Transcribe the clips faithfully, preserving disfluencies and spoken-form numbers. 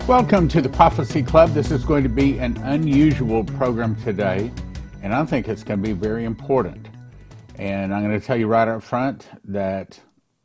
Welcome to the Prophecy Club. This is going to be an unusual program today, and I think it's going to be very important. And I'm going to tell you right up front that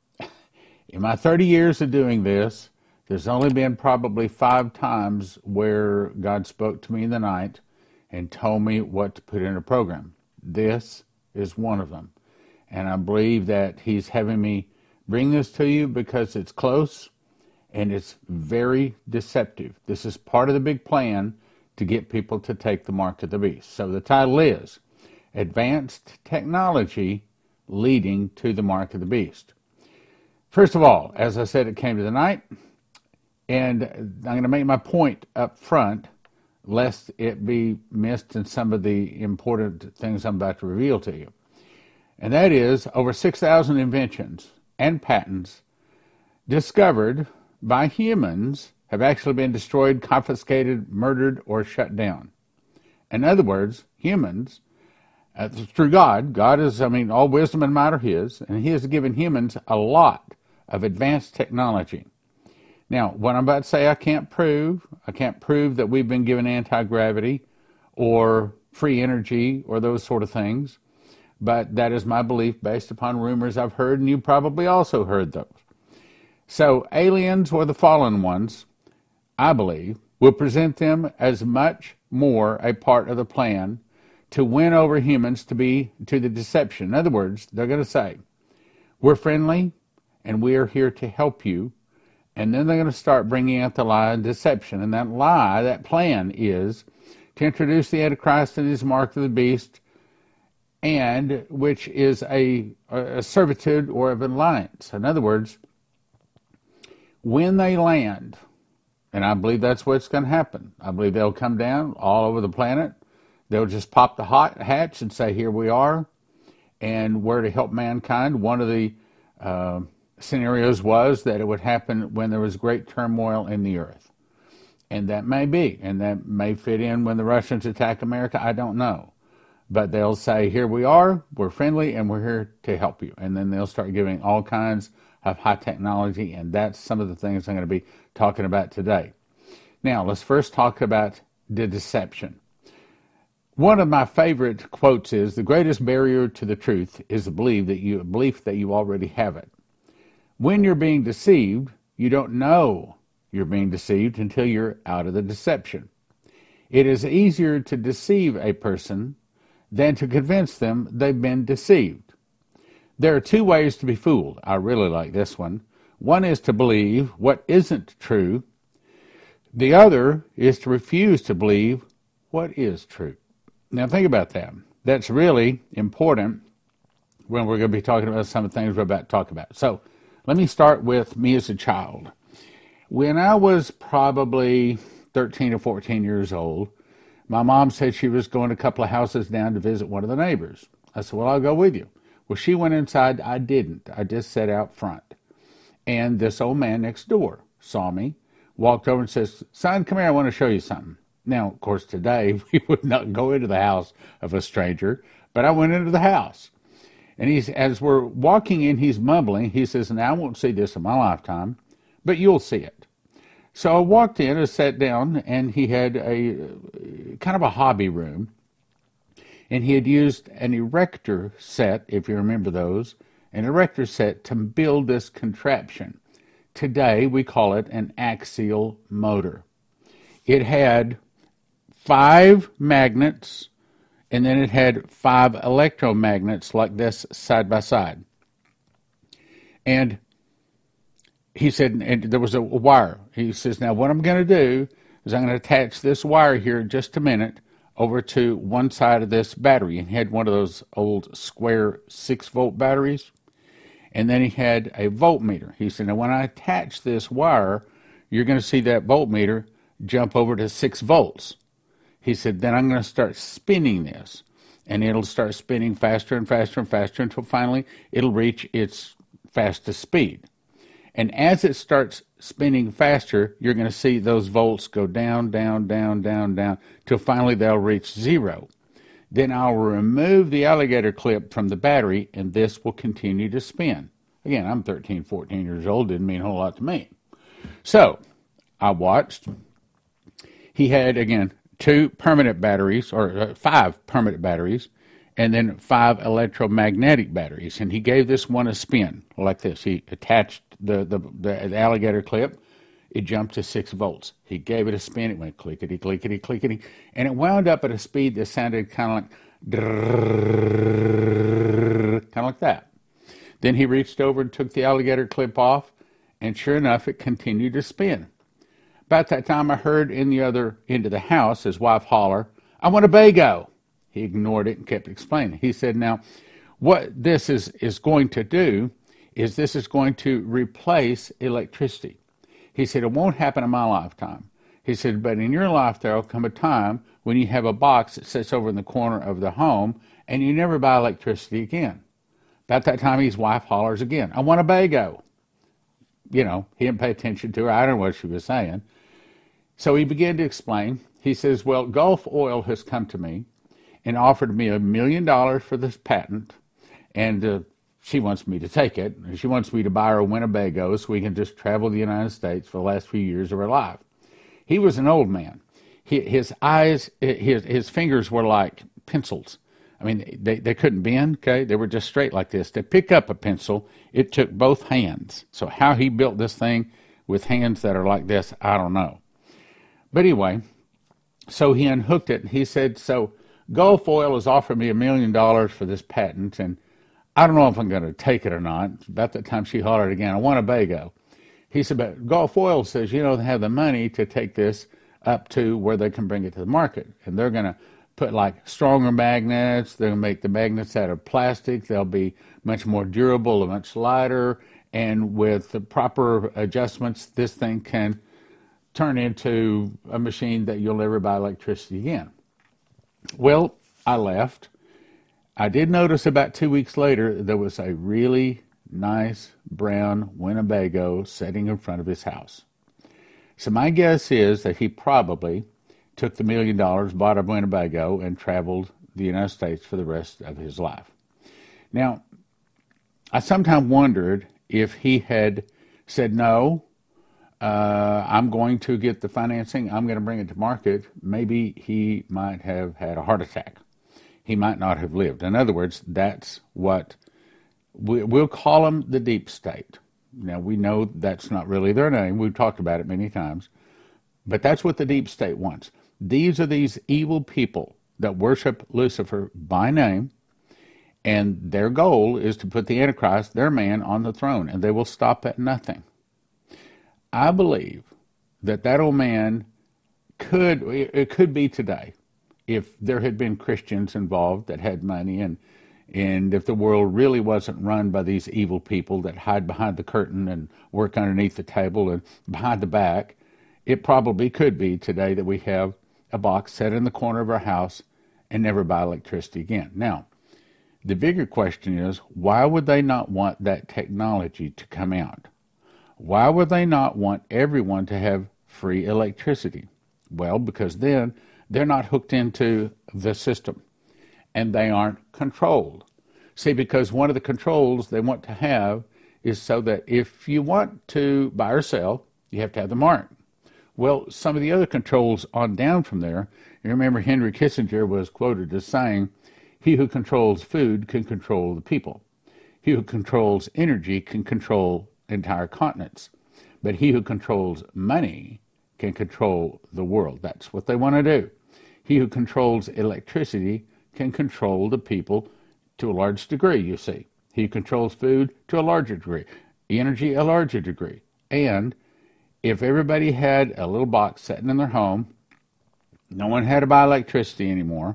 in my thirty years of doing this, there's only been probably five times where God spoke to me in the night and told me what to put in a program. This is one of them. And I believe that He's having me bring this to you because it's close and it's very deceptive. This is part of the big plan to get people to take the mark of the beast. So the title is Advanced Technology Leading to the Mark of the Beast. First of all, as I said, it came to the night, and I'm going to make my point up front, lest it be missed in some of the important things I'm about to reveal to you. And that is over six thousand inventions and patents discovered by humans have actually been destroyed, confiscated, murdered, or shut down. In other words, humans, uh, through God, God is, I mean, all wisdom and might are His, and He has given humans a lot of advanced technology. Now, what I'm about to say I can't prove. I can't prove that we've been given anti-gravity or free energy or those sort of things, but that is my belief based upon rumors I've heard, and you probably also heard those. So aliens or the fallen ones, I believe, will present them as much more a part of the plan to win over humans to be to the deception. In other words, they're going to say, we're friendly and we are here to help you. And then they're going to start bringing out the lie and deception. And that lie, that plan is to introduce the Antichrist and his mark of the beast, and which is a, a servitude or of alliance. In other words, when they land, and I believe that's what's going to happen. I believe they'll come down all over the planet. They'll just pop the hot hatch and say, here we are, and we're to help mankind. One of the uh, scenarios was that it would happen when there was great turmoil in the earth. And that may be, and that may fit in when the Russians attack America. I don't know. But they'll say, here we are, we're friendly, and we're here to help you. And then they'll start giving all kinds of high technology, and that's some of the things I'm going to be talking about today. Now, let's first talk about the deception. One of my favorite quotes is, the greatest barrier to the truth is the belief that you, belief that you already have it. When you're being deceived, you don't know you're being deceived until you're out of the deception. It is easier to deceive a person than to convince them they've been deceived. There are two ways to be fooled. I really like this one. One is to believe what isn't true. The other is to refuse to believe what is true. Now think about that. That's really important when we're going to be talking about some of the things we're about to talk about. So let me start with me as a child. When I was probably thirteen or fourteen years old, my mom said she was going a couple of houses down to visit one of the neighbors. I said, well, I'll go with you. Well, she went inside. I didn't. I just sat out front. And this old man next door saw me, walked over and says, son, come here, I want to show you something. Now, of course, today we would not go into the house of a stranger, but I went into the house. And he's, as we're walking in, he's mumbling. He says, now I won't see this in my lifetime, but you'll see it. So I walked in and sat down, and he had a kind of a hobby room. And he had used an erector set, if you remember those, an erector set to build this contraption. Today, we call it an axial motor. It had five magnets, and then it had five electromagnets like this side by side. And he said, and there was a wire. He says, now what I'm going to do is I'm going to attach this wire here in just a minute over to one side of this battery. And he had one of those old square six volt batteries. And then he had a voltmeter. He said, now when I attach this wire, you're going to see that voltmeter jump over to six volts. He said, then I'm going to start spinning this. And it'll start spinning faster and faster and faster until finally it'll reach its fastest speed. And as it starts spinning faster, you're going to see those volts go down, down, down, down, down, till finally they'll reach zero. Then I'll remove the alligator clip from the battery, and this will continue to spin. Again, I'm thirteen, fourteen years old, didn't mean a whole lot to me. So I watched, He had, again, two permanent batteries, or uh, five permanent batteries, and then five electromagnetic batteries. And he gave this one a spin like this. He attached the, the, the alligator clip. It jumped to six volts. He gave it a spin. It went clickety, clickety, clickety. And it wound up at a speed that sounded kind of like, kind of like that. Then he reached over and took the alligator clip off, and sure enough, it continued to spin. About that time, I heard in the other end of the house his wife holler, "I want a Bago." He ignored it and kept explaining. He said, now, what this is, is going to do is this is going to replace electricity. He said, it won't happen in my lifetime. He said, but in your life, there will come a time when you have a box that sits over in the corner of the home, and you never buy electricity again. About that time, his wife hollers again, "I want a Bago." You know, he didn't pay attention to her. I don't know what she was saying. So he began to explain. He says, well, Gulf Oil has come to me and offered me a million dollars for this patent, and uh, she wants me to take it. She wants me to buy her a Winnebago so we can just travel the United States for the last few years of her life. He was an old man. He, his eyes, his, his fingers were like pencils. I mean, they, they couldn't bend, okay? They were just straight like this. To pick up a pencil, it took both hands. So how he built this thing with hands that are like this, I don't know. But anyway, so he unhooked it, and he said, so Gulf Oil has offered me a million dollars for this patent, and I don't know if I'm going to take it or not. About that time, she hollered again, "I want a Bago." He said, but Gulf Oil says, you know, they have the money to take this up to where they can bring it to the market, and they're going to put like stronger magnets. They'll make the magnets out of plastic. They'll be much more durable and much lighter. And with the proper adjustments, this thing can turn into a machine that you'll never buy electricity again. Well, I left. I did notice about two weeks later there was a really nice brown Winnebago sitting in front of his house. So my guess is that he probably took the million dollars, bought a Winnebago, and traveled the United States for the rest of his life. Now, I sometimes wondered if he had said, no, uh, I'm going to get the financing, I'm going to bring it to market, maybe he might have had a heart attack. He might not have lived. In other words, that's what we, we'll call them the deep state. Now, we know that's not really their name. We've talked about it many times. But that's what the deep state wants. These are these evil people that worship Lucifer by name, and their goal is to put the Antichrist, their man, on the throne, and they will stop at nothing. I believe that that old man could, it could be today, if there had been Christians involved that had money, and and if the world really wasn't run by these evil people that hide behind the curtain and work underneath the table and behind the back, it probably could be today that we have a box set in the corner of our house and never buy electricity again. Now, the bigger question is, why would they not want that technology to come out? Why would they not want everyone to have free electricity? Well, because then they're not hooked into the system and they aren't controlled. See, because one of the controls they want to have is so that if you want to buy or sell, you have to have the mark. Well, some of the other controls on down from there, you remember Henry Kissinger was quoted as saying, he who controls food can control the people. He who controls energy can control entire continents. But he who controls money can control the world. That's what they want to do. He who controls electricity can control the people to a large degree, you see. He who controls food to a larger degree. Energy, a larger degree. And if everybody had a little box sitting in their home, no one had to buy electricity anymore,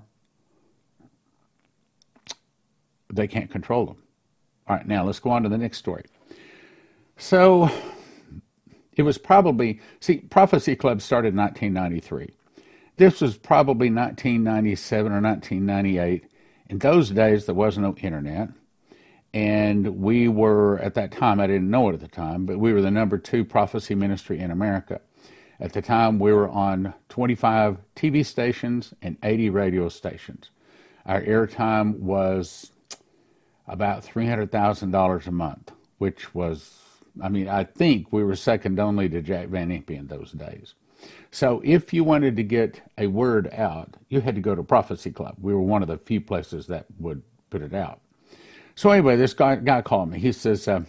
they can't control them. All right, now let's go on to the next story. So it was probably, see, Prophecy Club started in nineteen ninety-three. This was probably nineteen ninety-seven or nineteen ninety-eight. In those days, there was no internet. And we were, at that time, I didn't know it at the time, but we were the number two prophecy ministry in America. At the time, we were on twenty-five T V stations and eighty radio stations. Our airtime was about three hundred thousand dollars a month, which was, I mean, I think we were second only to Jack Van Impe in those days. So if you wanted to get a word out, you had to go to Prophecy Club. We were one of the few places that would put it out. So anyway, this guy, guy called me. He says, uh,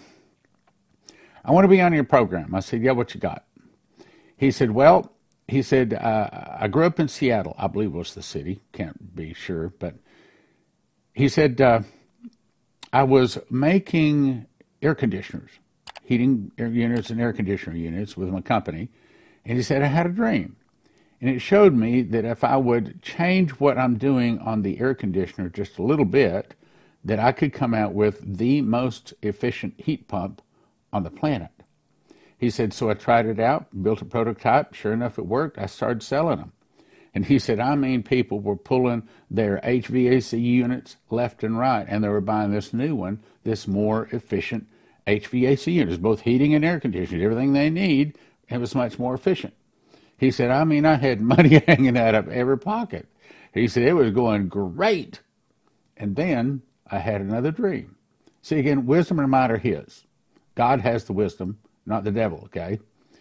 I want to be on your program. I said, yeah, what you got? He said, well, he said, uh, I grew up in Seattle, I believe was the city. Can't be sure. But he said, uh, I was making air conditioners, heating air units and air conditioner units with my company. And he said, I had a dream. And it showed me that if I would change what I'm doing on the air conditioner just a little bit, that I could come out with the most efficient heat pump on the planet. He said, so I tried it out, built a prototype. Sure enough, it worked. I started selling them. And he said, I mean, people were pulling their H V A C units left and right, and they were buying this new one, this more efficient H V A C units, both heating and air conditioning, everything they need. It was much more efficient. He said, I mean, I had money hanging out of every pocket. He said, it was going great. And then I had another dream. See, again, wisdom and might are his. God has the wisdom, not the devil, okay?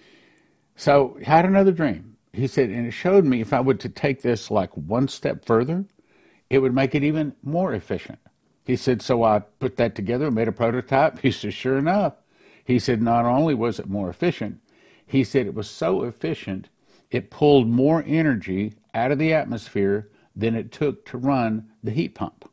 So I had another dream. He said, and it showed me if I were to take this like one step further, it would make it even more efficient. He said, so I put that together and made a prototype. He said, sure enough. He said, not only was it more efficient, he said it was so efficient, it pulled more energy out of the atmosphere than it took to run the heat pump.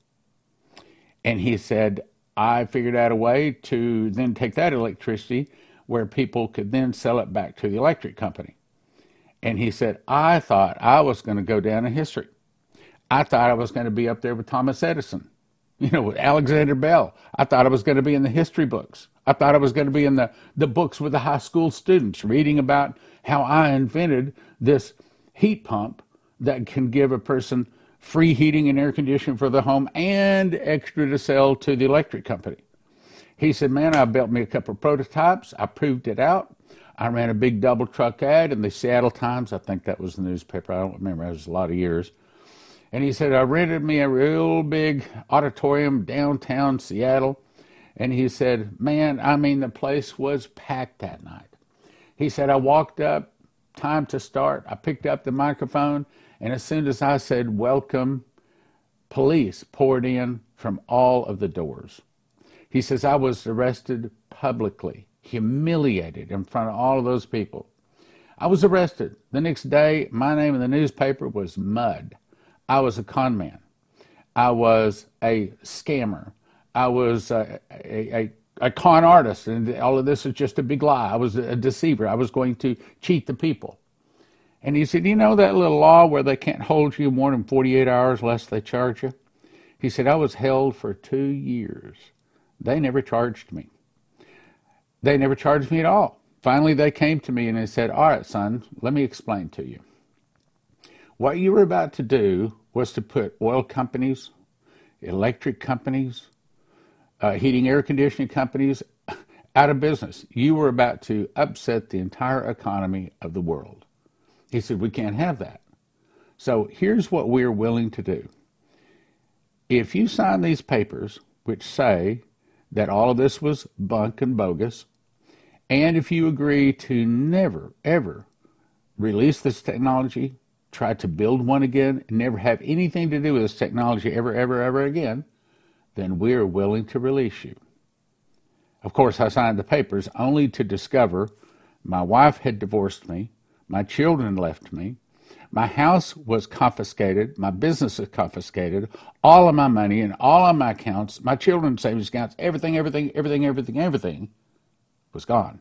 And he said, I figured out a way to then take that electricity where people could then sell it back to the electric company. And he said, I thought I was going to go down in history. I thought I was going to be up there with Thomas Edison, you know, with Alexander Bell. I thought I was going to be in the history books. I thought I was going to be in the, the books with the high school students reading about how I invented this heat pump that can give a person free heating and air conditioning for the home and extra to sell to the electric company. He said, man, I built me a couple of prototypes. I proved it out. I ran a big double truck ad in the Seattle Times. I think that was the newspaper. I don't remember. It was a lot of years. And he said, I rented me a real big auditorium downtown Seattle. And he said, man, I mean, the place was packed that night. He said, I walked up, time to start. I picked up the microphone. And as soon as I said, welcome, police poured in from all of the doors. He says, I was arrested publicly, humiliated in front of all of those people. I was arrested. The next day, my name in the newspaper was Mud. I was a con man. I was a scammer. I was a, a, a, a con artist, and all of this is just a big lie. I was a deceiver. I was going to cheat the people. And he said, you know that little law where they can't hold you more than forty-eight hours lest they charge you? He said, I was held for two years. They never charged me. They never charged me at all. Finally, they came to me and they said, all right, son, let me explain to you. What you were about to do was to put oil companies, electric companies, uh, heating air conditioning companies out of business. You were about to upset the entire economy of the world. He said, we can't have that. So here's what we're willing to do. If you sign these papers, which say that all of this was bunk and bogus, and if you agree to never, ever release this technology, try to build one again, and never have anything to do with this technology ever, ever, ever again, then we're willing to release you. Of course, I signed the papers only to discover my wife had divorced me, my children left me, my house was confiscated, my business was confiscated, all of my money and all of my accounts, my children's savings accounts, everything, everything, everything, everything, everything was gone.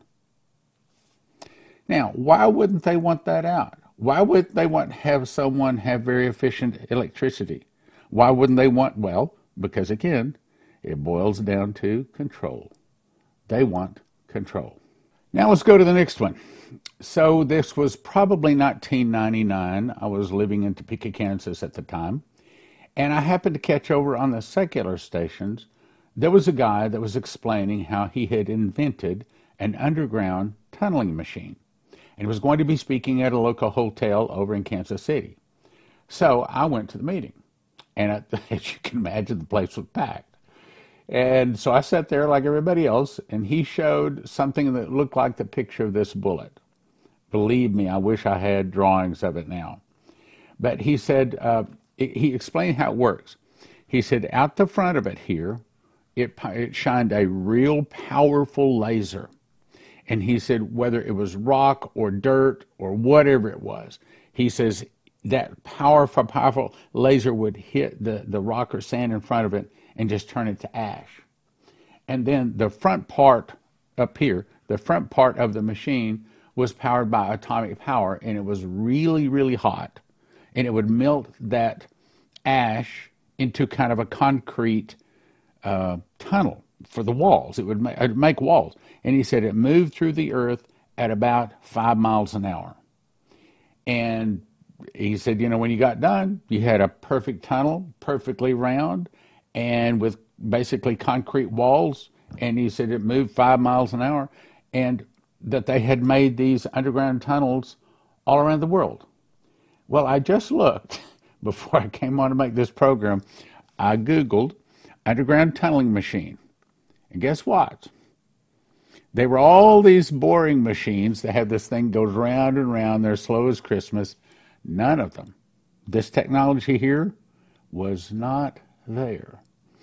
Now, why wouldn't they want that out? Why would they want to have someone have very efficient electricity? Why wouldn't they want, well, because again, it boils down to control. They want control. Now let's go to the next one. So this was probably nineteen ninety-nine. I was living in Topeka, Kansas at the time. And I happened to catch over on the secular stations. There was a guy that was explaining how he had invented an underground tunneling machine. And he was going to be speaking at a local hotel over in Kansas City. So I went to the meeting. And as you can imagine, the place was packed. And so I sat there like everybody else, and he showed something that looked like the picture of this bullet. Believe me, I wish I had drawings of it now. But he said, uh, he explained how it works. He said, out the front of it here, it, it shined a real powerful laser. And he said, whether it was rock or dirt or whatever it was, he says that powerful, powerful laser would hit the, the rock or sand in front of it and just turn it to ash. And then the front part up here, the front part of the machine was powered by atomic power, and it was really, really hot. And it would melt that ash into kind of a concrete uh, tunnel for the walls. It would make, it would make walls. And he said it moved through the earth at about five miles an hour. And he said, you know, when you got done, you had a perfect tunnel, perfectly round, and with basically concrete walls. And he said it moved five miles an hour, and that they had made these underground tunnels all around the world. Well, I just looked before I came on to make this program. I Googled underground tunneling machine. And guess what? They were all these boring machines that have this thing goes round and round. They're slow as Christmas. None of them. This technology here was not there.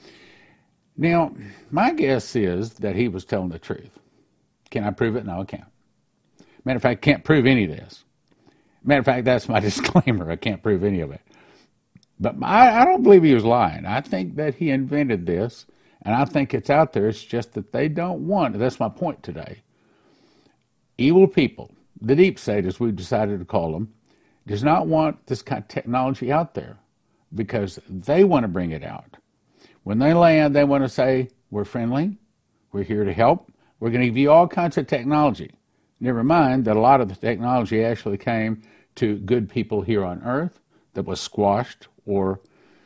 Now, my guess is that he was telling the truth. Can I prove it? No, I can't. Matter of fact, I can't prove any of this. Matter of fact, that's my disclaimer. I can't prove any of it. But I, I don't believe he was lying. I think that he invented this, and I think it's out there. It's just that they don't want it. That's my point today. Evil people, the deep state, as we've decided to call them, does not want this kind of technology out there because they want to bring it out. When they land, they want to say, we're friendly, we're here to help, we're going to give you all kinds of technology. Never mind that a lot of the technology actually came to good people here on Earth that was squashed or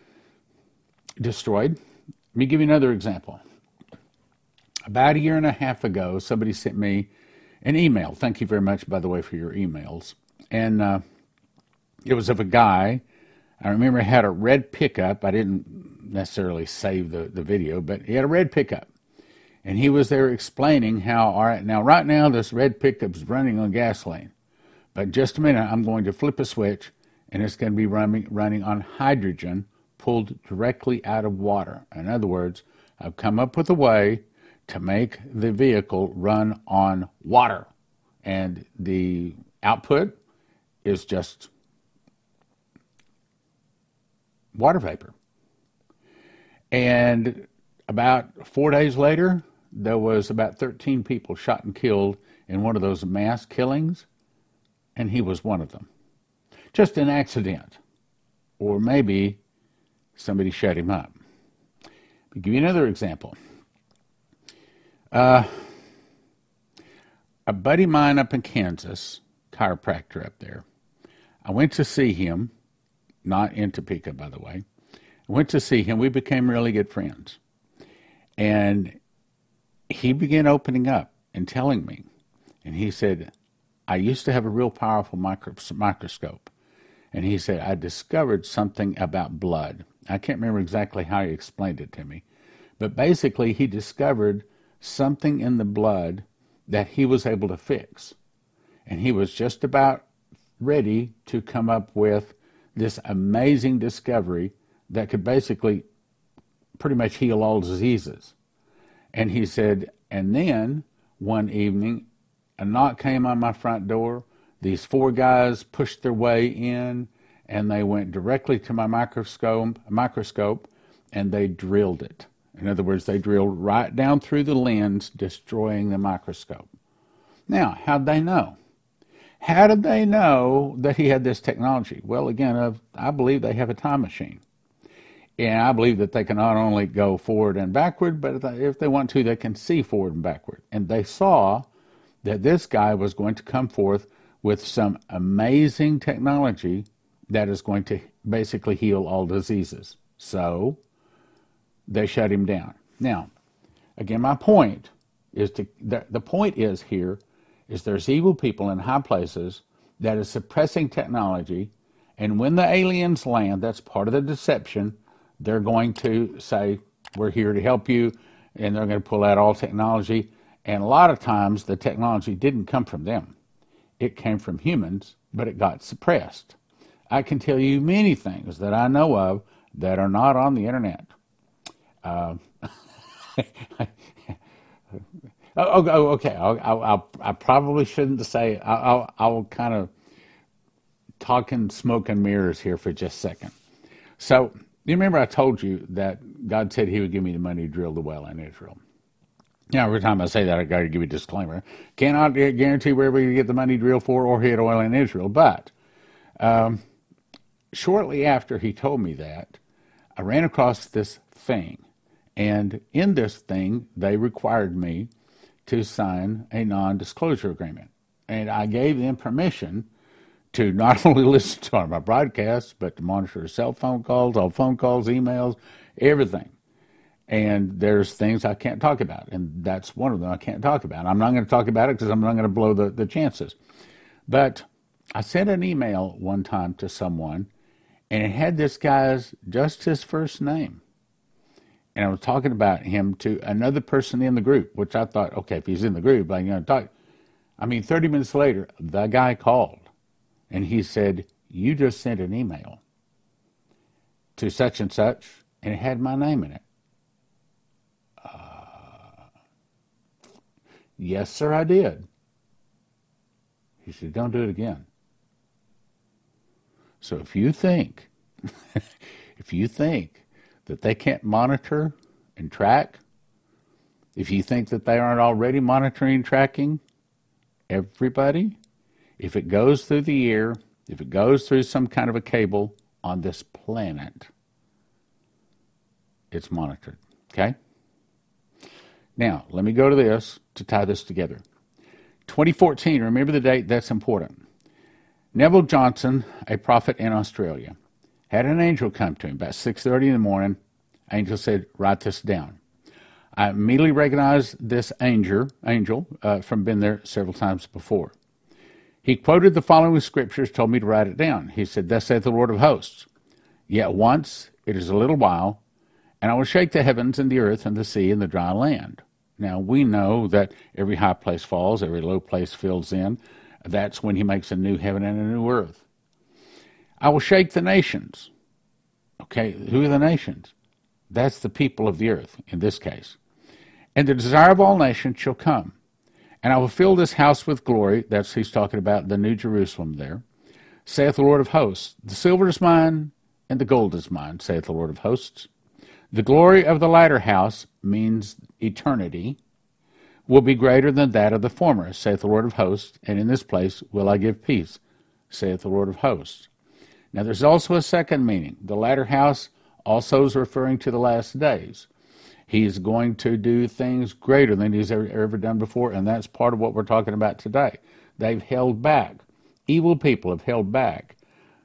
destroyed. Let me give you another example. About a year and a half ago, somebody sent me an email. Thank you very much, by the way, for your emails. And uh, it was of a guy. I remember he had a red pickup. I didn't necessarily save the, the video, but he had a red pickup. And he was there explaining how, all right, now right now this red pickup's running on gasoline. But in just a minute, I'm going to flip a switch, and it's going to be running, running on hydrogen pulled directly out of water. In other words, I've come up with a way to make the vehicle run on water. And the output is just water vapor. And about four days later, there was about thirteen people shot and killed in one of those mass killings, and he was one of them. Just an accident. Or maybe somebody shut him up. I'll give you another example. Uh, a buddy of mine up in Kansas, chiropractor up there, I went to see him, not in Topeka, by the way. I went to see him. We became really good friends. And he began opening up and telling me. And he said, I used to have a real powerful micro- microscope. And he said, I discovered something about blood. I can't remember exactly how he explained it to me. But basically, he discovered something in the blood that he was able to fix. And he was just about ready to come up with this amazing discovery that could basically pretty much heal all diseases. And he said, and then one evening, a knock came on my front door. These four guys pushed their way in, and they went directly to my microscope, microscope, and they drilled it. In other words, they drilled right down through the lens, destroying the microscope. Now, how'd they know? How did they know that he had this technology? Well, again, I believe they have a time machine. And I believe that they can not only go forward and backward, but if they want to, they can see forward and backward. And they saw that this guy was going to come forth with some amazing technology that is going to basically heal all diseases. So they shut him down. Now, again, my point is to the, the point is here is there's evil people in high places that is suppressing technology, and when the aliens land, that's part of the deception. They're going to say, we're here to help you, and they're going to pull out all technology. And a lot of times, the technology didn't come from them. it came from humans, but it got suppressed. I can tell you many things that I know of that are not on the internet. Uh, oh, oh, okay. I'll, I'll, I probably shouldn't say. I'll, I'll kind of talk in smoke and mirrors here for just a second. So, you remember I told you that God said He would give me the money to drill the well in Israel. Now, every time I say that, I got to give you a disclaimer. Cannot guarantee where we get the money drilled for or hit oil in Israel. But um, shortly after He told me that, I ran across this thing. And in this thing, they required me to sign a non-disclosure agreement. And I gave them permission to not only listen to my broadcasts, but to monitor cell phone calls, all phone calls, emails, everything. And there's things I can't talk about, and that's one of them I can't talk about. I'm not going to talk about it because I'm not going to blow the, the chances. But I sent an email one time to someone, and it had this guy's, just his first name. And I was talking about him to another person in the group, which I thought, okay, if he's in the group, I'm going to talk. I mean, thirty minutes later, the guy called, and he said, you just sent an email to such and such, and it had my name in it. Uh, yes, sir, I did. He said, don't do it again. So if you think, if you think that they can't monitor and track, if you think that they aren't already monitoring and tracking everybody, if it goes through the ear, if it goes through some kind of a cable on this planet, it's monitored, okay? Now, let me go to this to tie this together. twenty fourteen, remember the date, that's important. Neville Johnson, a prophet in Australia, had an angel come to him about six thirty in the morning. Angel said, write this down. I immediately recognized this angel, angel uh, from being there several times before. He quoted the following scriptures, told me to write it down. He said, thus saith the Lord of hosts, yet once, it is a little while, and I will shake the heavens and the earth and the sea and the dry land. Now, we know that every high place falls, every low place fills in. That's when He makes a new heaven and a new earth. I will shake the nations. Okay, who are the nations? That's the people of the earth, in this case. And the desire of all nations shall come. And I will fill this house with glory. That's, he's talking about the New Jerusalem there. Saith the Lord of hosts, the silver is mine, and the gold is mine, saith the Lord of hosts. The glory of the latter house, means eternity, will be greater than that of the former, saith the Lord of hosts, and in this place will I give peace, saith the Lord of hosts. Now there's also a second meaning. The latter house also is referring to the last days. He's going to do things greater than He's ever, ever done before, and that's part of what we're talking about today. They've held back. Evil people have held back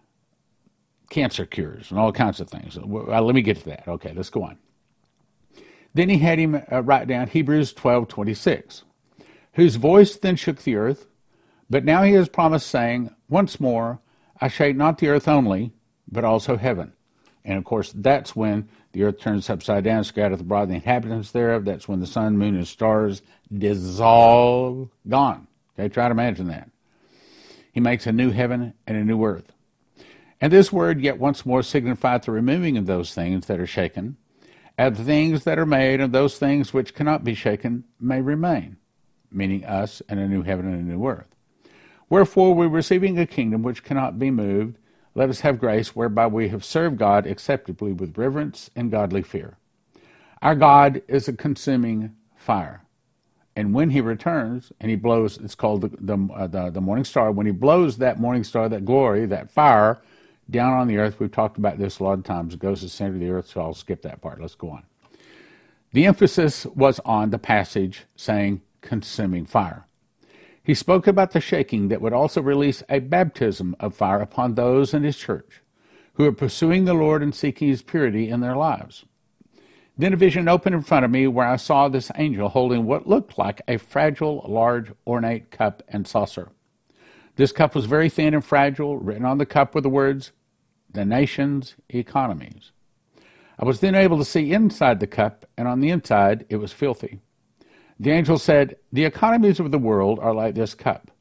cancer cures and all kinds of things. Well, let me get to that. Okay, let's go on. Then he had him uh, write down Hebrews twelve twenty-six, whose voice then shook the earth, but now He has promised, saying, once more, I shake not the earth only, but also heaven. And, of course, that's when the earth turns upside down, scattereth abroad the inhabitants thereof. That's when the sun, moon, and stars dissolve, gone. Okay, try to imagine that. He makes a new heaven and a new earth. And this word yet once more signifieth the removing of those things that are shaken, and the things that are made, and those things which cannot be shaken may remain, meaning us and a new heaven and a new earth. Wherefore, we receiving a kingdom which cannot be moved, let us have grace whereby we have served God acceptably with reverence and godly fear. Our God is a consuming fire. And when He returns, and He blows, it's called the, the, uh, the, the morning star, when He blows that morning star, that glory, that fire, down on the earth, we've talked about this a lot of times, it goes to the center of the earth, so I'll skip that part. Let's go on. The emphasis was on the passage saying consuming fire. He spoke about the shaking that would also release a baptism of fire upon those in His church who are pursuing the Lord and seeking His purity in their lives. Then a vision opened in front of me where I saw this angel holding what looked like a fragile, large, ornate cup and saucer. This cup was very thin and fragile. Written on the cup were the words, the nation's economies. I was then able to see inside the cup, and on the inside it was filthy. The angel said, the economies of the world are like this cup.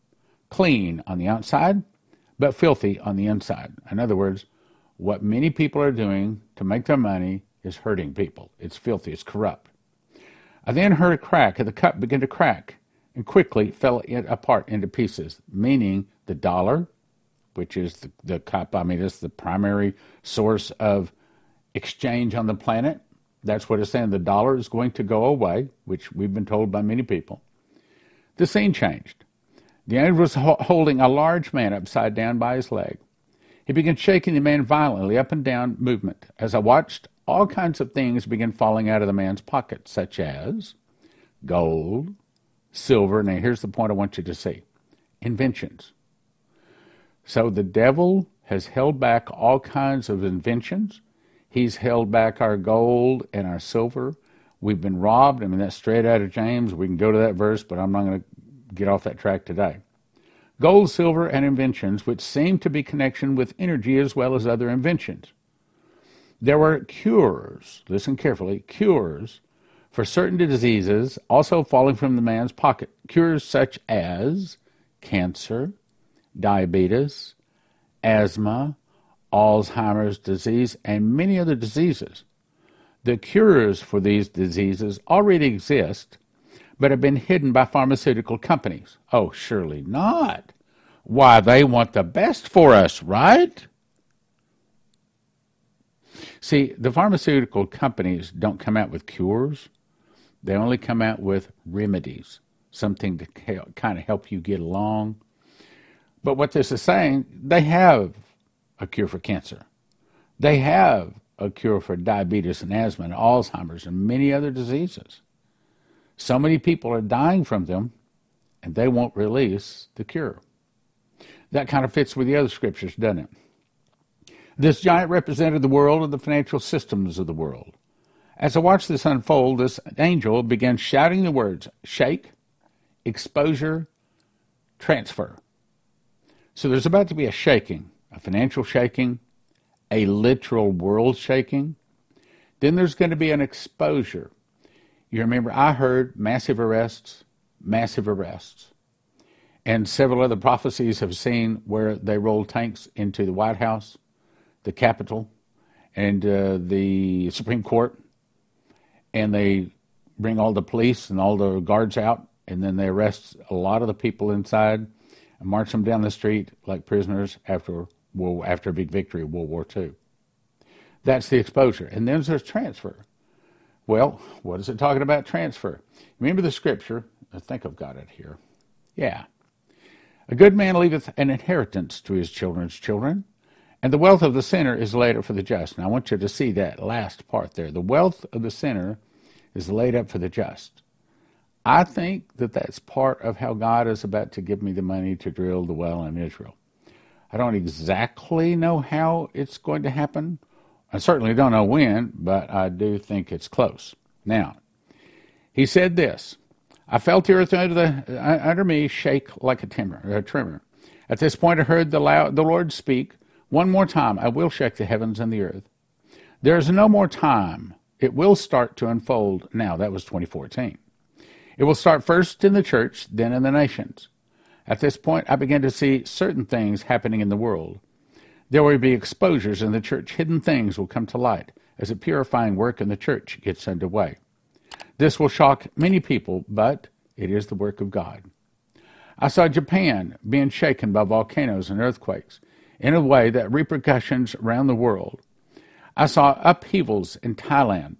clean on the outside, but filthy on the inside. In other words, what many people are doing to make their money is hurting people. It's filthy, it's corrupt. I then heard a crack, and the cup began to crack, and quickly fell apart into pieces, meaning the dollar, which is the, the cup, I mean, it's the primary source of exchange on the planet. That's what it's saying. The dollar is going to go away, which we've been told by many people. The scene changed. The angel was ho- holding a large man upside down by his leg. He began shaking the man violently, up and down movement. As I watched, all kinds of things began falling out of the man's pockets, such as gold, silver. Now, here's the point I want you to see. Inventions. So the devil has held back all kinds of inventions. He's held back our gold and our silver. We've been robbed. I mean, that's straight out of James. We can go to that verse, but I'm not going to get off that track today. Gold, silver, and inventions, which seem to be connection with energy as well as other inventions. There were cures, listen carefully, cures for certain diseases also falling from the man's pocket. Cures such as cancer, diabetes, asthma, Alzheimer's disease, and many other diseases. The cures for these diseases already exist, but have been hidden by pharmaceutical companies. Oh, surely not. Why, they want the best for us, right? See, the pharmaceutical companies don't come out with cures. They only come out with remedies, something to kind of help you get along. But what this is saying, they have a cure for cancer. They have a cure for diabetes and asthma and Alzheimer's and many other diseases. So many people are dying from them, and they won't release the cure. That kind of fits with the other scriptures, doesn't it? This giant represented the world and the financial systems of the world. As I watched this unfold, this angel began shouting the words, shake, exposure, transfer. So there's about to be a shaking, a financial shaking, a literal world shaking. Then there's going to be an exposure. You remember, I heard massive arrests, massive arrests. And several other prophecies have seen where they rolled tanks into the White House, the Capitol, and uh, the Supreme Court. And they bring all the police and all the guards out, and then they arrest a lot of the people inside and march them down the street like prisoners after World, after a big victory of World War Two. That's the exposure. And then there's transfer. Well, what is it talking about transfer? Remember the scripture? I think I've got it here. Yeah. A good man leaveth an inheritance to his children's children, and the wealth of the sinner is laid up for the just. Now, I want you to see that last part there. The wealth of the sinner is laid up for the just. I think that that's part of how God is about to give me the money to drill the well in Israel. I don't exactly know how it's going to happen. I certainly don't know when, but I do think it's close. Now, he said this, I felt the earth under, the, uh, under me shake like a, timber, a tremor. At this point I heard the, loud, the Lord speak, one more time, I will shake the heavens and the earth. There is no more time. It will start to unfold now. That was twenty fourteen. It will start first in the church, then in the nations. At this point, I began to see certain things happening in the world. There will be exposures in the church. Hidden things will come to light as a purifying work in the church gets underway. This will shock many people, but it is the work of God. I saw Japan being shaken by volcanoes and earthquakes in a way that repercussions around the world. I saw upheavals in Thailand.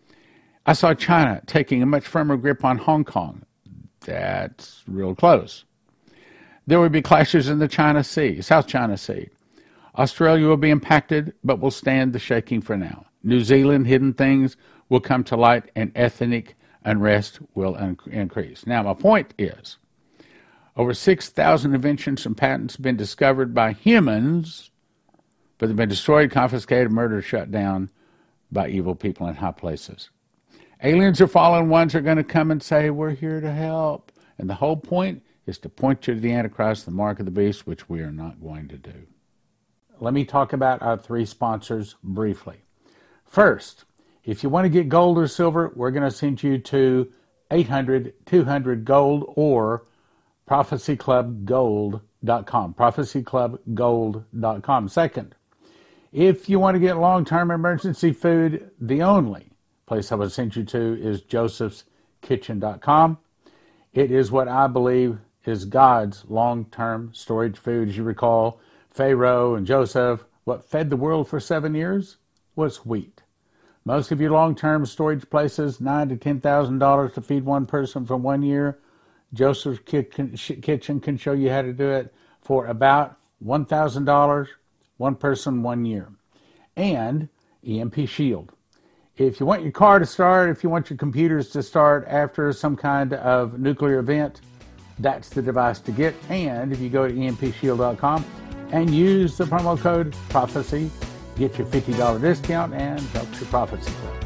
I saw China taking a much firmer grip on Hong Kong. That's real close. There will be clashes in the China Sea, South China Sea. Australia will be impacted, but will stand the shaking for now. New Zealand, hidden things will come to light, and ethnic unrest will un- increase. Now, my point is, over six thousand inventions and patents have been discovered by humans, but they've been destroyed, confiscated, murdered, shut down by evil people in high places. Aliens or fallen ones are going to come and say, we're here to help. And the whole point is to point you to the Antichrist, the mark of the beast, which we are not going to do. Let me talk about our three sponsors briefly. First, if you want to get gold or silver, we're going to send you to eight hundred two hundred gold or prophecy club gold dot com. prophecy club gold dot com. Second, if you want to get long-term emergency food, the only place I would send you to is josephs kitchen dot com. It is what I believe is God's long-term storage food. As you recall, Pharaoh and Joseph, what fed the world for seven years was wheat. Most of your long-term storage places, nine to ten thousand dollars to feed one person for one year. Joseph's Kitchen can show you how to do it for about one thousand dollars, one person, one year. And E M P Shield. If you want your car to start, if you want your computers to start after some kind of nuclear event, that's the device to get. And if you go to E M P shield dot com and use the promo code PROPHECY, get your fifty dollars discount and help your Prophecy Club.